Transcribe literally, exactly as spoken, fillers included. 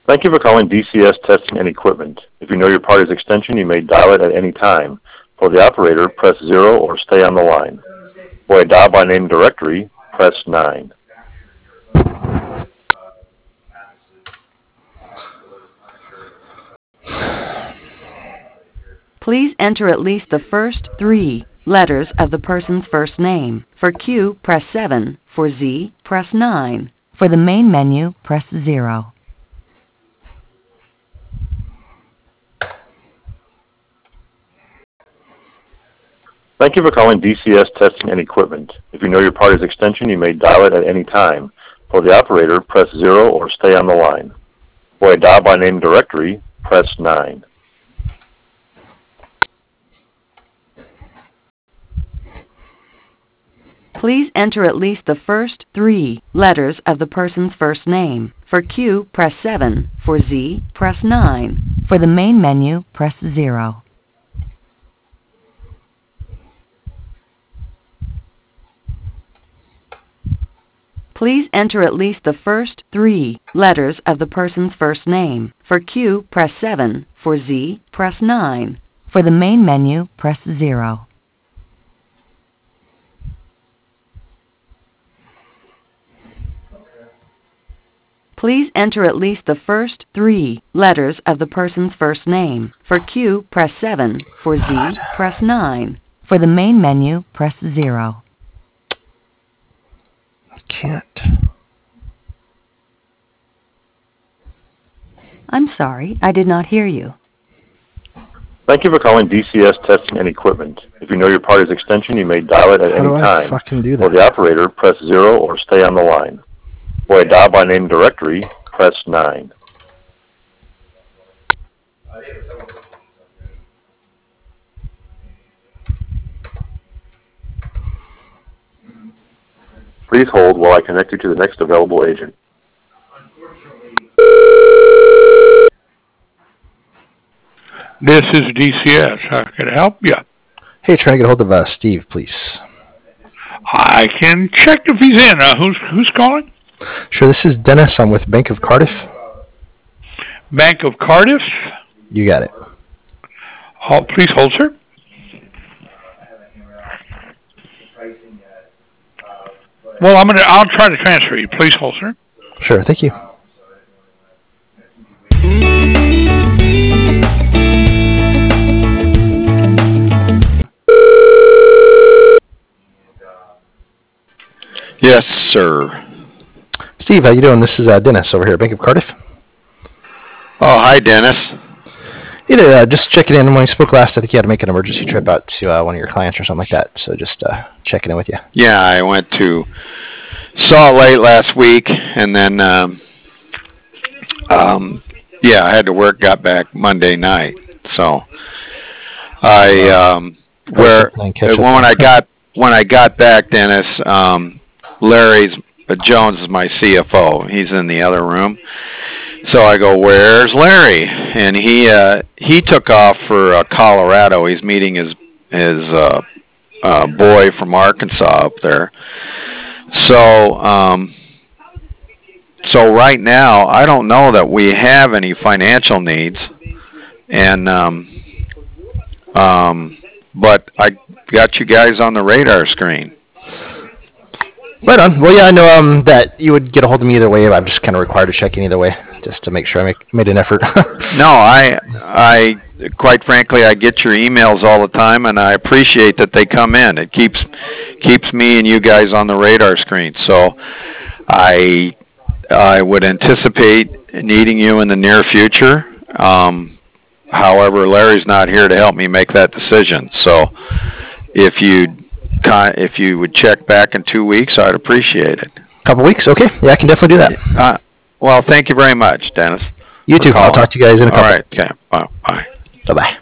Thank you for calling D C S Testing and Equipment. If you know your party's extension, you may dial it at any time. For the operator, press zero or stay on the line. For a dial by name directory, press nine. Please enter at least the first three letters of the person's first name. For Q, press seven. For Z, press nine. For the main menu, press zero. Thank you for calling D C S Testing and Equipment. If you know your party's extension, you may dial it at any time. For the operator, press zero or stay on the line. For a dial by name directory, press nine. Please enter at least the first three letters of the person's first name. For Q, press seven. For Z, press nine. For the main menu, press zero. Please enter at least the first three letters of the person's first name. For Q, press seven. For Z, press nine. For the main menu, press zero. Please enter at least the first three letters of the person's first name. For Q, press seven. For Z, press nine. For the main menu, press zero. I can't. I'm sorry, I did not hear you. Thank you for calling D C S Testing and Equipment. If you know your party's extension, you may dial it at How any do I time. fucking do For that? the operator, press zero or stay on the line. For a dial by name directory, press nine. Please hold while I connect you to the next available agent. This is D C S. How can I help you? Hey, trying to get a hold of uh, Steve, please. I can check if he's in. Uh, who's who's calling? Sure, this is Dennis. I'm with Bank of Cardiff. Bank of Cardiff? You got it. Oh, please hold, sir. Well, I'm gonna. I'll try to transfer you. Please hold, sir. Sure, thank you. Yes, sir. Steve, how you doing? This is uh, Dennis over here at Bank of Cardiff. Oh, hi, Dennis. Hey there, uh, just checking in. When we spoke last, I think you had to make an emergency trip out to uh, one of your clients or something like that. So just uh, checking in with you. Yeah, I went to Salt Lake last week, and then, um, um, yeah, I had to work, got back Monday night. So I, um, where when I got when I got back, Dennis, um, Larry's uh, Jones is my C F O. He's in the other room. So I go, where's Larry? And he uh, he took off for uh, Colorado. He's meeting his his uh, uh, boy from Arkansas up there. So um, so right now, I don't know that we have any financial needs, and um, um, but I got you guys on the radar screen. Right on. Well, yeah, I know um, that you would get a hold of me either way. I'm just kind of required to check in either way, just to make sure I make, made an effort. No, I, I, quite frankly, I get your emails all the time, and I appreciate that they come in. It keeps, keeps me and you guys on the radar screen. So, I, I would anticipate needing you in the near future. Um, however, Larry's not here to help me make that decision. So, if you, if you would check back in two weeks, I'd appreciate it. Couple weeks, okay? Yeah, I can definitely do that. Uh, well, thank you very much, Dennis. You too. I'll talk to you guys in a couple. All right. Okay. Bye. Bye. Bye-bye.